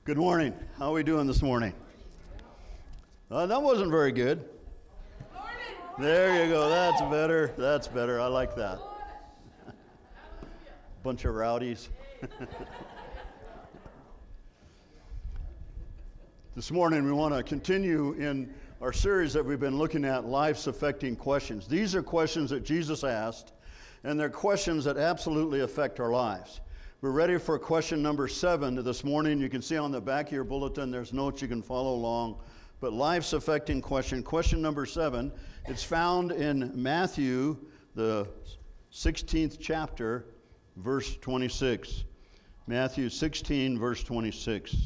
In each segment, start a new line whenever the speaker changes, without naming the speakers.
Good morning. How are we doing this morning? That wasn't very good. There you go. That's better. That's better. I like that. Bunch of rowdies. This morning we want to continue in our series that we've been looking at, Life's Affecting Questions. These are questions that Jesus asked, and they're questions that absolutely affect our lives. We're ready for question number 7 this morning. You can see on the back of your bulletin, there's notes you can follow along. But life's affecting question number 7, it's found in Matthew, the 16th chapter, verse 26. Matthew 16, verse 26.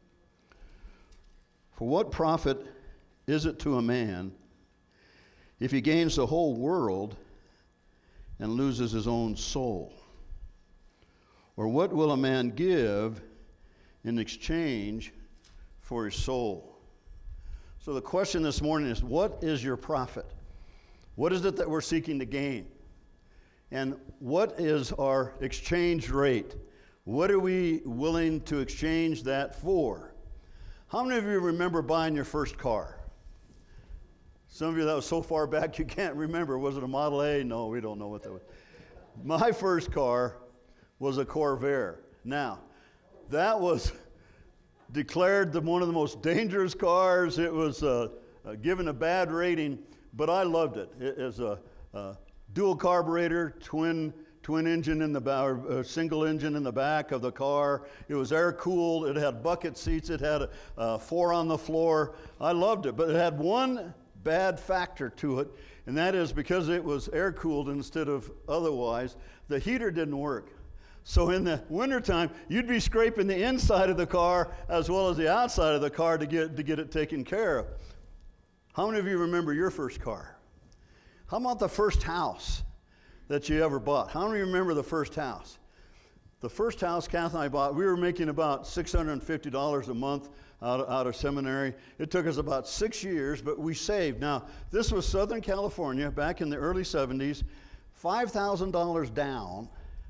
For what profit is it to a man if he gains the whole world and loses his own soul? Or what will a man give in exchange for his soul? So the question this morning is, what is your profit? What is it that we're seeking to gain? And what is our exchange rate? What are we willing to exchange that for? How many of you remember buying your first car? Some of you, that was so far back you can't remember. Was it a Model A? No, we don't know what that was. My first car was a Corvair. Now, that was declared one of the most dangerous cars. It was given a bad rating, but I loved it. It is a dual carburetor, twin engine in the back, or single engine in the back of the car. It was air cooled. It had bucket seats. It had 4 on the floor. I loved it, but it had one bad factor to it, and that is because it was air cooled instead of otherwise, the heater didn't work. So in the wintertime, you'd be scraping the inside of the car as well as the outside of the car to get it taken care of. How many of you remember your first car? How about the first house that you ever bought? How many remember the first house? The first house Kath and I bought, we were making about $650 a month out of seminary. It took us about 6 years, but we saved. Now, this was Southern California back in the early 70s, $5,000 down.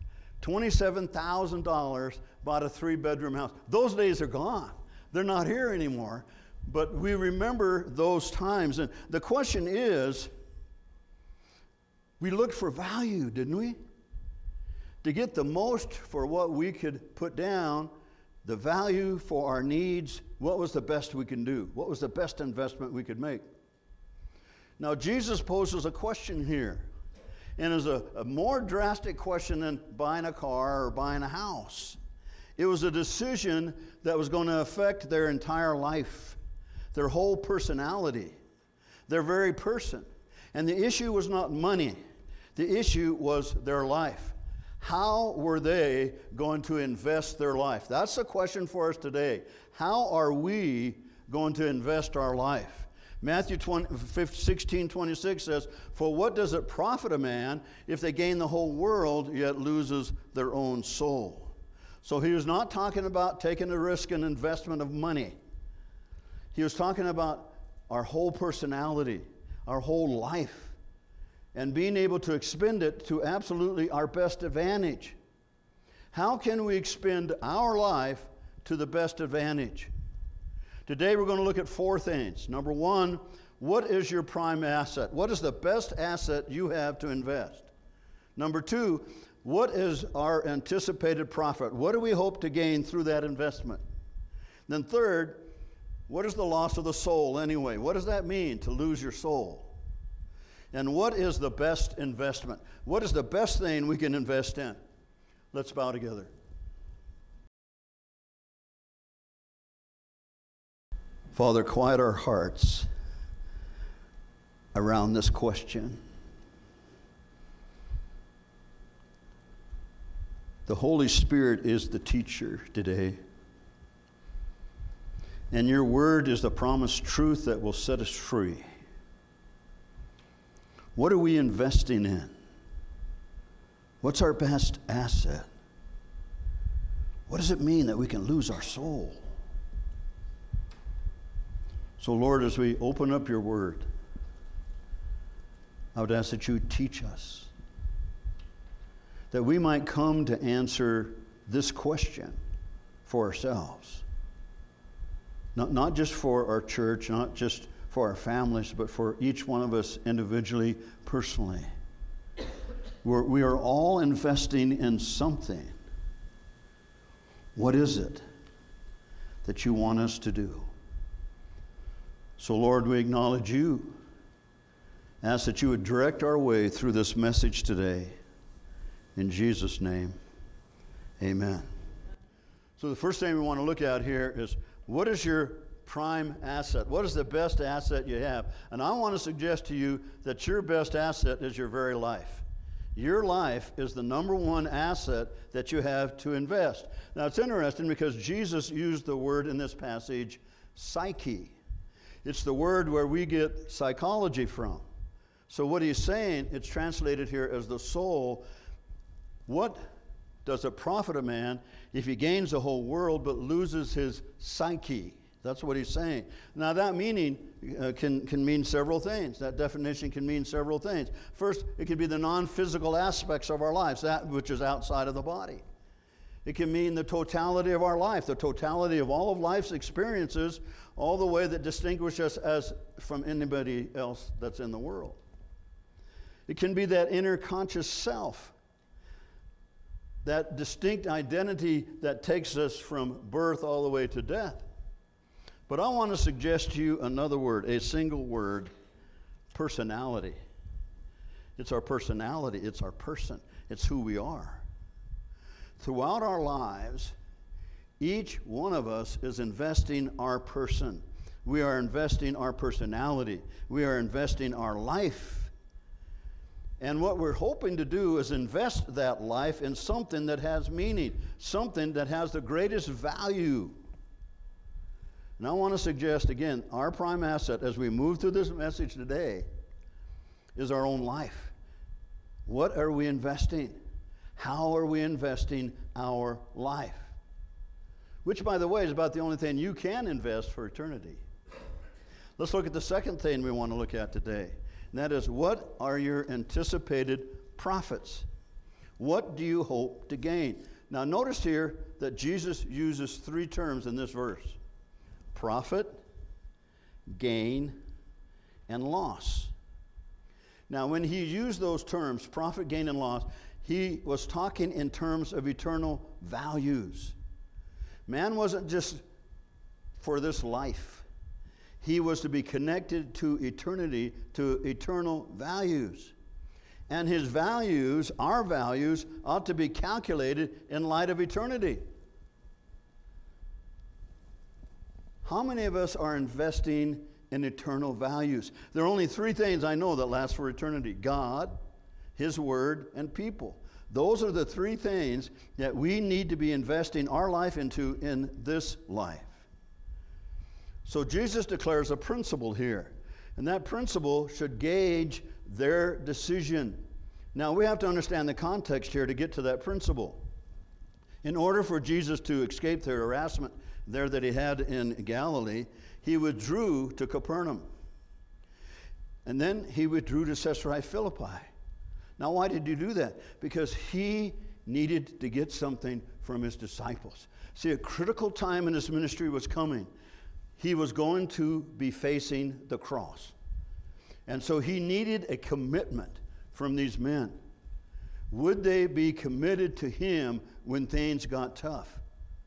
$27,000, bought a 3-bedroom house. Those days are gone. They're not here anymore. But we remember those times. And the question is, we looked for value, didn't we? To get the most for what we could put down, the value for our needs, what was the best we can do? What was the best investment we could make? Now, Jesus poses a question here. And it was a more drastic question than buying a car or buying a house. It was a decision that was going to affect their entire life, their whole personality, their very person. And the issue was not money. The issue was their life. How were they going to invest their life? That's the question for us today. How are we going to invest our life? Matthew 16:26 says, for what does it profit a man if they gain the whole world yet loses their own soul? So he was not talking about taking a risk and investment of money. He was talking about our whole personality, our whole life, and being able to expend it to absolutely our best advantage. How can we expend our life to the best advantage? Today we're going to look at 4 things. Number 1, what is your prime asset? What is the best asset you have to invest? Number 2, what is our anticipated profit? What do we hope to gain through that investment? Then third, what is the loss of the soul anyway? What does that mean, to lose your soul? And what is the best investment? What is the best thing we can invest in? Let's bow together. Father, quiet our hearts around this question. The Holy Spirit is the teacher today. And your word is the promised truth that will set us free. What are we investing in? What's our best asset? What does it mean that we can lose our soul? So, Lord, as we open up your word, I would ask that you teach us, that we might come to answer this question for ourselves. Not just for our church, not just for our families, but for each one of us individually, personally. We are all investing in something. What is it that you want us to do? So, Lord, we acknowledge you. Ask that you would direct our way through this message today. In Jesus' name, amen. So the first thing we want to look at here is, what is your prime asset? What is the best asset you have? And I want to suggest to you that your best asset is your very life. Your life is the number one asset that you have to invest. Now, it's interesting because Jesus used the word in this passage, psyche. It's the word where we get psychology from. So what he's saying, it's translated here as the soul. What does it profit a man if he gains the whole world but loses his psyche? That's what he's saying. Now that meaning can mean several things. That definition can mean several things. First, it could be the non-physical aspects of our lives, that which is outside of the body. It can mean the totality of our life, the totality of all of life's experiences, all the way that distinguish us as from anybody else that's in the world. It can be that inner conscious self, that distinct identity that takes us from birth all the way to death. But I want to suggest to you another word, a single word, personality. It's our personality, it's our person, it's who we are. Throughout our lives, each one of us is investing our person. We are investing our personality. We are investing our life. And what we're hoping to do is invest that life in something that has meaning, something that has the greatest value. And I want to suggest, again, our prime asset as we move through this message today is our own life. What are we investing? How are we investing our life? Which, by the way, is about the only thing you can invest for eternity. Let's look at the second thing we want to look at today. And that is, what are your anticipated profits? What do you hope to gain? Now, notice here that Jesus uses three terms in this verse: profit, gain, and loss. Now, when he used those terms, profit, gain, and loss, he was talking in terms of eternal values. Man wasn't just for this life. He was to be connected to eternity, to eternal values. And his values, our values, ought to be calculated in light of eternity. How many of us are investing in eternal values? There are only three things I know that last for eternity: God, His Word, and people. Those are the three things that we need to be investing our life into in this life. So Jesus declares a principle here, and that principle should gauge their decision. Now, we have to understand the context here to get to that principle. In order for Jesus to escape the harassment there that he had in Galilee, he withdrew to Capernaum. And then he withdrew to Caesarea Philippi. Now, why did he do that? Because he needed to get something from his disciples. See, a critical time in his ministry was coming. He was going to be facing the cross. And so he needed a commitment from these men. Would they be committed to him when things got tough?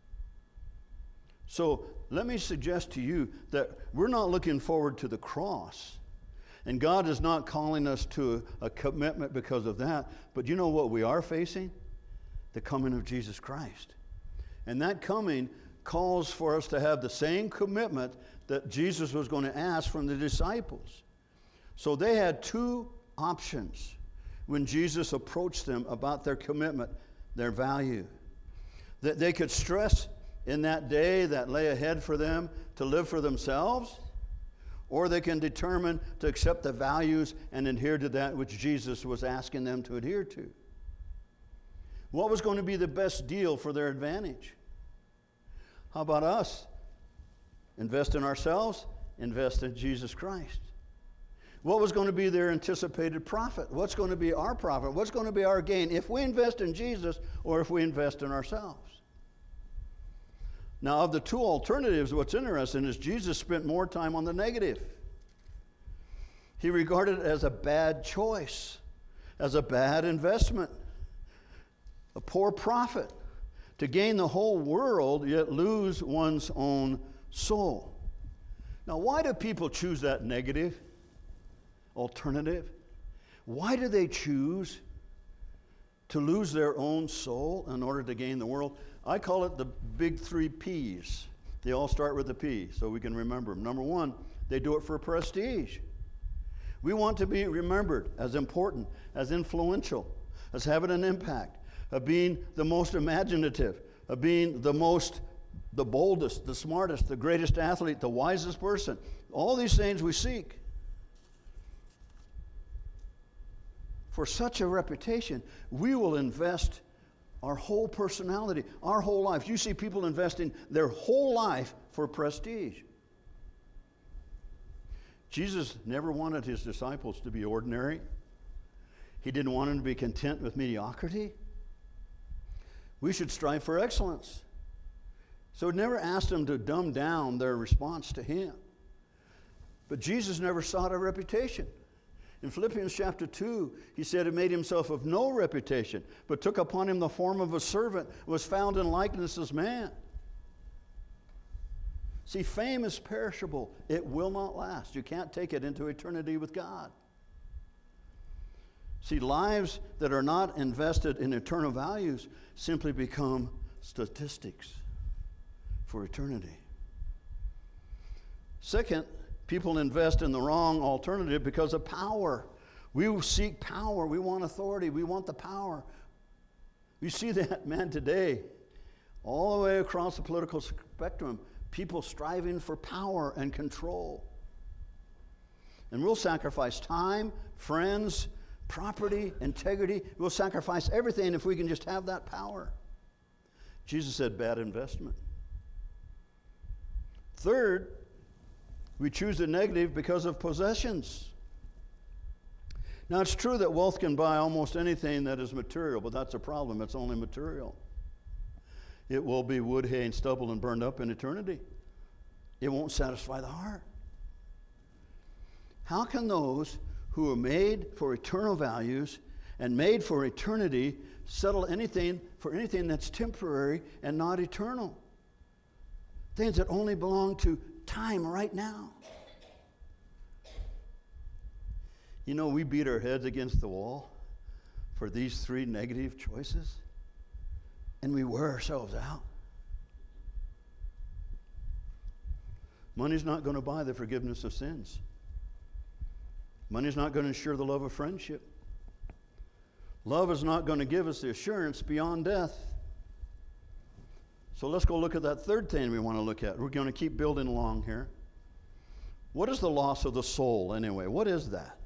So let me suggest to you that we're not looking forward to the cross. And God is not calling us to a commitment because of that. But you know what we are facing? The coming of Jesus Christ. And that coming calls for us to have the same commitment that Jesus was going to ask from the disciples. So they had two options when Jesus approached them about their commitment, their value. That they could stress in that day that lay ahead for them to live for themselves, or they can determine to accept the values and adhere to that which Jesus was asking them to adhere to. What was going to be the best deal for their advantage? How about us? Invest in ourselves, invest in Jesus Christ. What was going to be their anticipated profit? What's going to be our profit? What's going to be our gain if we invest in Jesus or if we invest in ourselves? Now, of the two alternatives, what's interesting is Jesus spent more time on the negative. He regarded it as a bad choice, as a bad investment, a poor profit, to gain the whole world yet lose one's own soul. Now, why do people choose that negative alternative? Why do they choose to lose their own soul in order to gain the world? I call it the big 3 P's. They all start with a P, so we can remember them. Number one, they do it for prestige. We want to be remembered as important, as influential, as having an impact, of being the most imaginative, of being the boldest, the smartest, the greatest athlete, the wisest person. All these things we seek. For such a reputation, we will invest our whole personality, our whole life. You see people investing their whole life for prestige. Jesus never wanted his disciples to be ordinary. He didn't want them to be content with mediocrity. We should strive for excellence. So he never asked them to dumb down their response to him. But Jesus never sought a reputation. In Philippians chapter 2, he said he made himself of no reputation, but took upon him the form of a servant, was found in likeness as man. See, fame is perishable. It will not last. You can't take it into eternity with God. See, lives that are not invested in eternal values simply become statistics for eternity. Second, people invest in the wrong alternative because of power. We seek power. We want authority. We want the power. You see that, man, today, all the way across the political spectrum, people striving for power and control. And we'll sacrifice time, friends, property, integrity. We'll sacrifice everything if we can just have that power. Jesus said bad investment. Third, we choose the negative because of possessions. Now, it's true that wealth can buy almost anything that is material, but that's a problem. It's only material. It will be wood, hay, and stubble and burned up in eternity. It won't satisfy the heart. How can those who are made for eternal values and made for eternity settle anything for anything that's temporary and not eternal? Things that only belong to time right now. You know, we beat our heads against the wall for these 3 negative choices, and we wear ourselves out. Money's not going to buy the forgiveness of sins. Money's not going to ensure the love of friendship. Love is not going to give us the assurance beyond death. So let's go look at that third thing we want to look at. We're going to keep building along here. What is the loss of the soul anyway? What is that?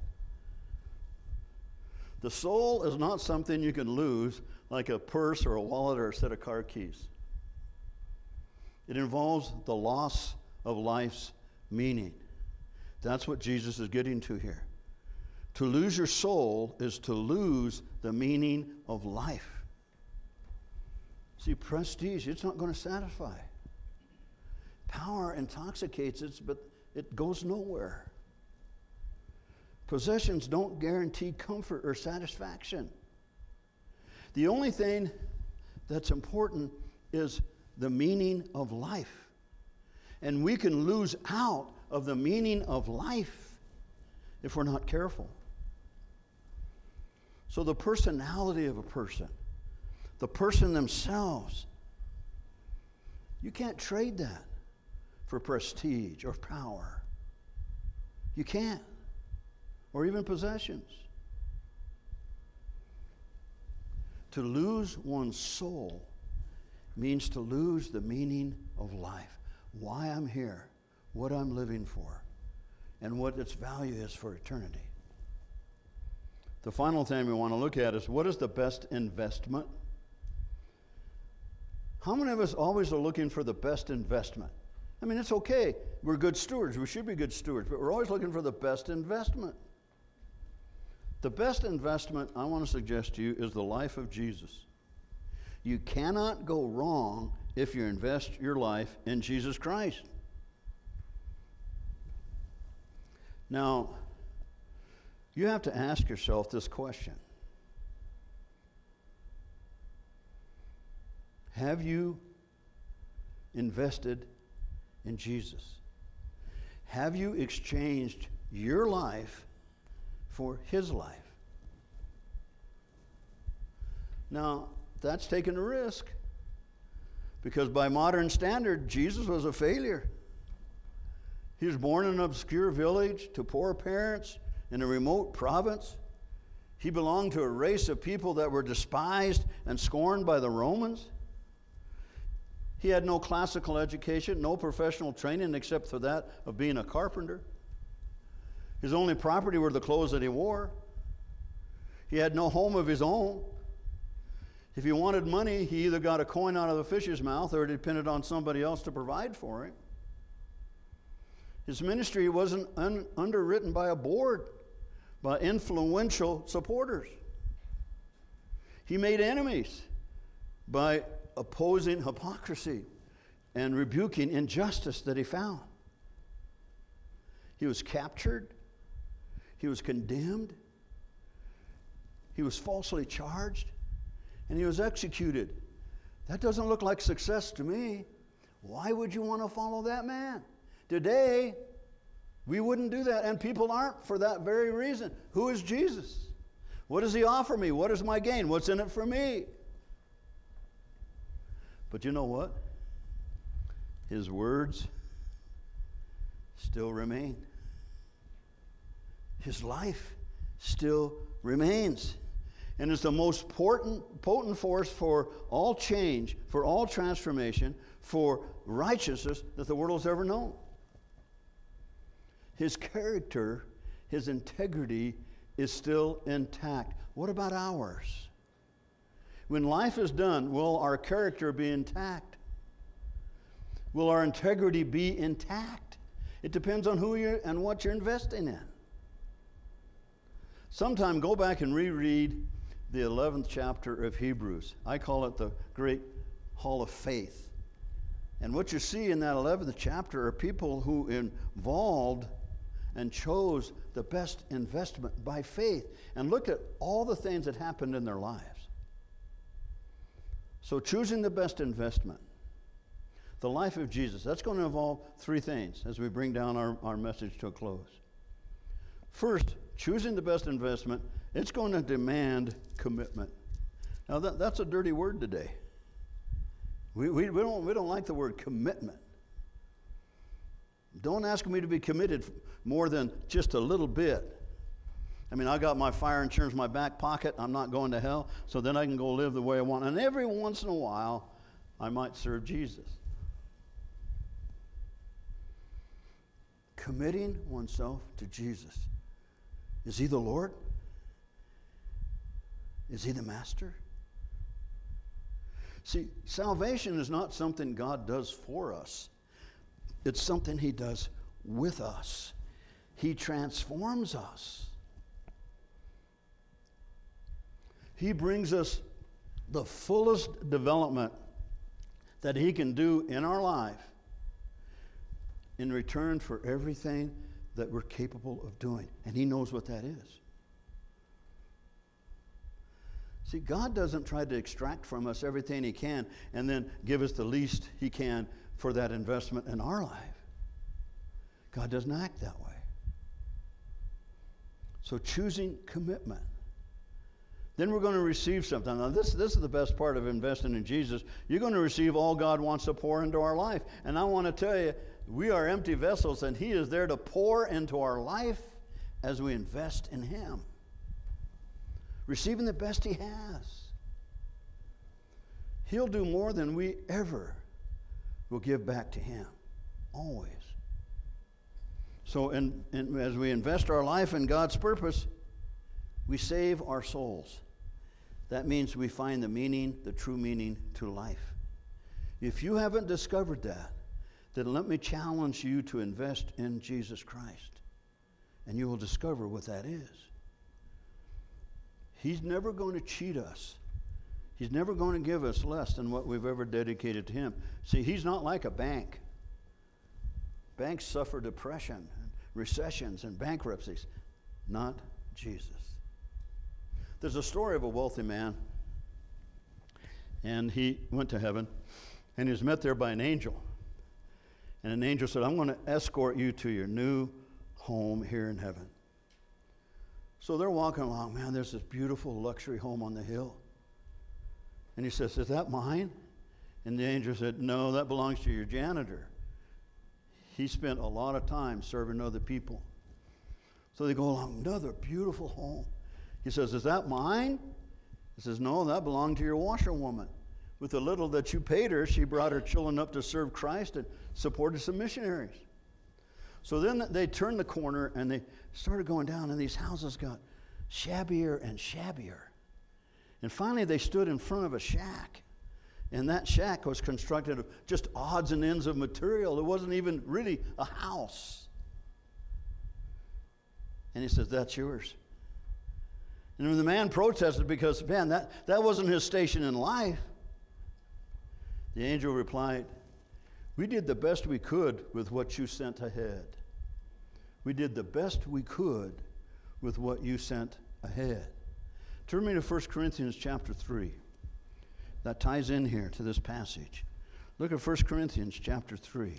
The soul is not something you can lose like a purse or a wallet or a set of car keys. It involves the loss of life's meaning. That's what Jesus is getting to here. To lose your soul is to lose the meaning of life. See, prestige, it's not going to satisfy. Power intoxicates us, but it goes nowhere. Possessions don't guarantee comfort or satisfaction. The only thing that's important is the meaning of life. And we can lose out of the meaning of life if we're not careful. So the personality of a person, the person themselves, you can't trade that for prestige or power. You can't. Or even possessions. To lose one's soul means to lose the meaning of life. Why I'm here, what I'm living for, and what its value is for eternity. The final thing we want to look at is, what is the best investment? How many of us always are looking for the best investment? I mean, it's okay. We're good stewards. We should be good stewards, but we're always looking for the best investment. The best investment I want to suggest to you is the life of Jesus. You cannot go wrong if you invest your life in Jesus Christ. Now, you have to ask yourself this question. Have you invested in Jesus? Have you exchanged your life for his life? Now, that's taking a risk, because by modern standard, Jesus was a failure. He was born in an obscure village to poor parents in a remote province. He belonged to a race of people that were despised and scorned by the Romans. He had no classical education, no professional training except for that of being a carpenter. His only property were the clothes that he wore. He had no home of his own. If he wanted money, he either got a coin out of the fish's mouth or depended on somebody else to provide for him. His ministry wasn't underwritten by a board, by influential supporters. He made enemies by opposing hypocrisy and rebuking injustice that he found. He was captured. He was condemned. He was falsely charged. And he was executed. That doesn't look like success to me. Why would you want to follow that man? Today, we wouldn't do that, and people aren't for that very reason. Who is Jesus? What does he offer me? What is my gain? What's in it for me? But you know what? His words still remain. His life still remains. And is the most potent force for all change, for all transformation, for righteousness that the world has ever known. His character, his integrity is still intact. What about ours? When life is done, will our character be intact? Will our integrity be intact? It depends on who you're and what you're investing in. Sometime go back and reread the 11th chapter of Hebrews. I call it the Great Hall of Faith. And what you see in that 11th chapter are people who involved and chose the best investment by faith. And look at all the things that happened in their lives. So choosing the best investment, the life of Jesus, that's going to involve three things as we bring down our message to a close. First, choosing the best investment, it's going to demand commitment. Now that's a dirty word today. We don't like the word commitment. Don't ask me to be committed more than just a little bit. I mean, I got my fire insurance in my back pocket. I'm not going to hell, so then I can go live the way I want. And every once in a while, I might serve Jesus. Committing oneself to Jesus. Is he the Lord? Is he the master? See, salvation is not something God does for us. It's something he does with us. He transforms us. He brings us the fullest development that he can do in our life in return for everything that we're capable of doing. And he knows what that is. See, God doesn't try to extract from us everything he can and then give us the least he can for that investment in our life. God doesn't act that way. So choosing commitment. Then we're going to receive something. Now this is the best part of investing in Jesus. You're going to receive all God wants to pour into our life. And I want to tell you, we are empty vessels, and he is there to pour into our life as we invest in him. Receiving the best he has. He'll do more than we ever will give back to him. Always. So as we invest our life in God's purpose, we save our souls. That means we find the meaning, the true meaning to life. If you haven't discovered that, then let me challenge you to invest in Jesus Christ. And you will discover what that is. He's never going to cheat us. He's never going to give us less than what we've ever dedicated to him. See, he's not like a bank. Banks suffer depression, and recessions, and bankruptcies. Not Jesus. There's a story of a wealthy man, and he went to heaven, and he was met there by an angel. And an angel said, I'm going to escort you to your new home here in heaven. So they're walking along. Man, there's this beautiful luxury home on the hill. And he says, is that mine? And the angel said, no, that belongs to your janitor. He spent a lot of time serving other people. So they go along, another beautiful home. He says, is that mine? He says, no, that belonged to your washerwoman. With the little that you paid her, she brought her children up to serve Christ and supported some missionaries. So then they turned the corner and they started going down, and these houses got shabbier and shabbier. And finally they stood in front of a shack. And that shack was constructed of just odds and ends of material. It wasn't even really a house. And he says, that's yours. And when the man protested because, man, that wasn't his station in life, the angel replied, we did the best we could with what you sent ahead. We did the best we could with what you sent ahead. Turn me to 1 Corinthians chapter 3. That ties in here to this passage. Look at 1 Corinthians chapter 3.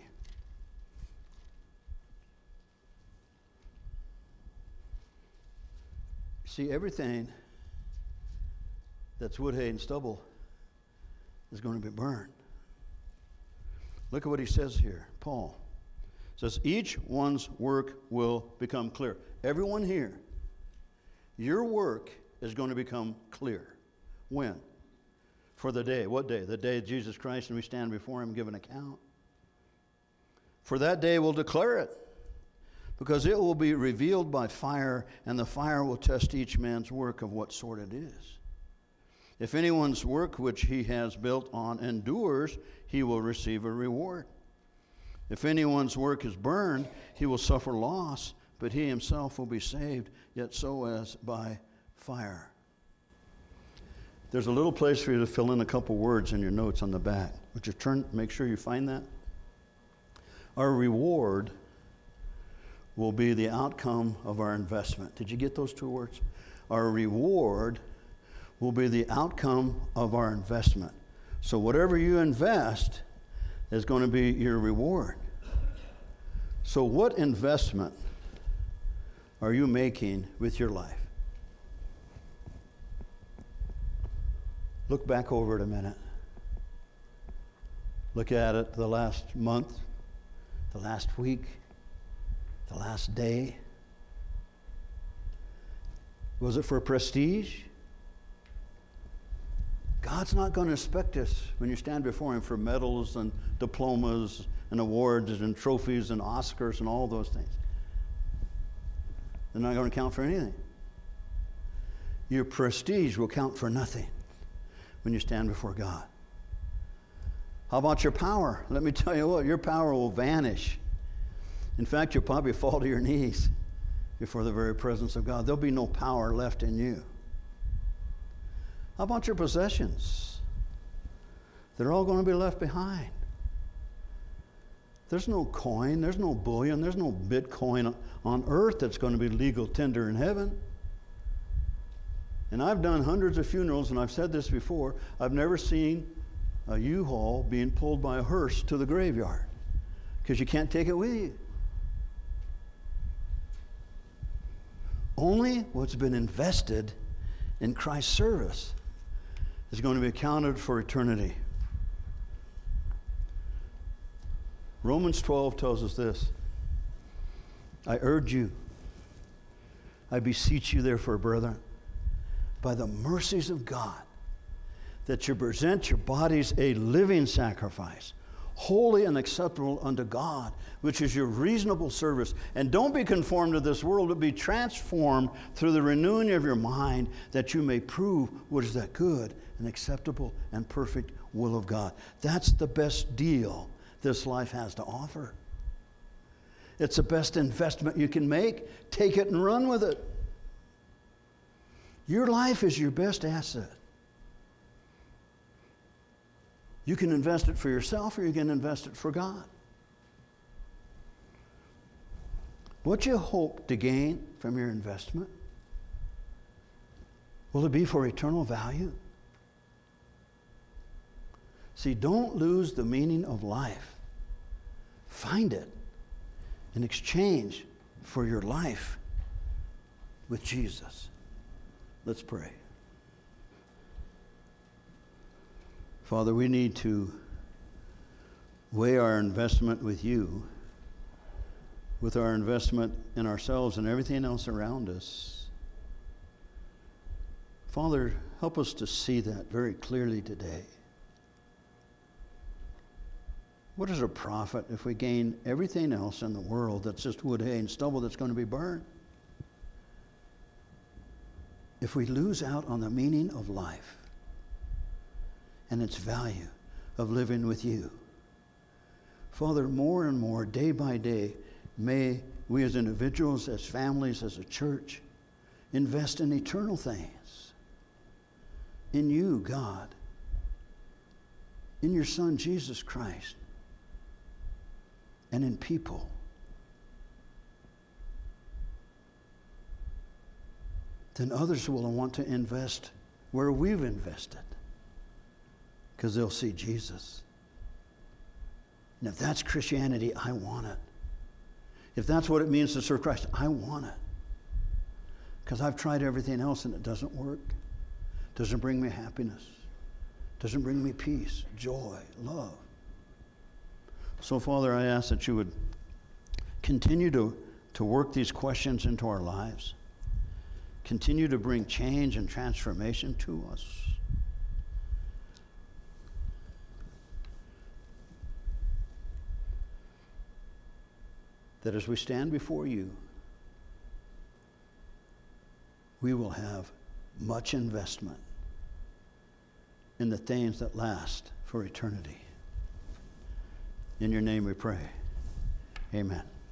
See, everything that's wood, hay, and stubble is going to be burned. Look at what he says here. Paul says, each one's work will become clear. Everyone here, your work is going to become clear. When? For the day. What day? The day of Jesus Christ, and we stand before him and give an account. For that day will declare it, because it will be revealed by fire, and the fire will test each man's work of what sort it is. If anyone's work which he has built on endures, he will receive a reward. If anyone's work is burned, he will suffer loss, but he himself will be saved, yet so as by fire. There's a little place for you to fill in a couple words in your notes on the back. Would you make sure you find that? Our reward will be the outcome of our investment. Did you get those two words? Our reward will be the outcome of our investment. So whatever you invest is going to be your reward. So what investment are you making with your life? Look back over it a minute. Look at it the last month, the last week, the last day. Was it for prestige? God's not going to expect us when you stand before him for medals and diplomas and awards and trophies and Oscars and all those things. They're not going to count for anything. Your prestige will count for nothing when you stand before God. How about your power? Let me tell you what, your power will vanish. In fact, you'll probably fall to your knees before the very presence of God. There'll be no power left in you. How about your possessions? They're all going to be left behind. There's no coin, there's no bullion, there's no Bitcoin on earth that's going to be legal tender in heaven. And I've done hundreds of funerals, and I've said this before, I've never seen a U-Haul being pulled by a hearse to the graveyard, because you can't take it with you. Only what's been invested in Christ's service is going to be accounted for eternity. Romans 12 tells us this. I urge you, I beseech you therefore, brethren, by the mercies of God, that you present your bodies a living sacrifice, holy and acceptable unto God, which is your reasonable service. And don't be conformed to this world, but be transformed through the renewing of your mind, that you may prove what is that good and acceptable and perfect will of God. That's the best deal this life has to offer. It's the best investment you can make. Take it and run with it. Your life is your best asset. You can invest it for yourself or you can invest it for God. What you hope to gain from your investment? Will it be for eternal value? See, don't lose the meaning of life. Find it in exchange for your life with Jesus. Let's pray. Father, we need to weigh our investment with you, with our investment in ourselves and everything else around us. Father, help us to see that very clearly today. What is a profit if we gain everything else in the world that's just wood, hay, and stubble that's going to be burned? If we lose out on the meaning of life and its value of living with you. Father, more and more, day by day, may we as individuals, as families, as a church, invest in eternal things. In you, God. In your Son, Jesus Christ. And in people. Then others will want to invest where we've invested. Because they'll see Jesus. And if that's Christianity, I want it. If that's what it means to serve Christ, I want it. Because I've tried everything else and it doesn't work. Doesn't bring me happiness. Doesn't bring me peace, joy, love. So, Father, I ask that you would continue to work these questions into our lives. Continue to bring change and transformation to us. That as we stand before you, we will have much investment in the things that last for eternity. In your name we pray. Amen.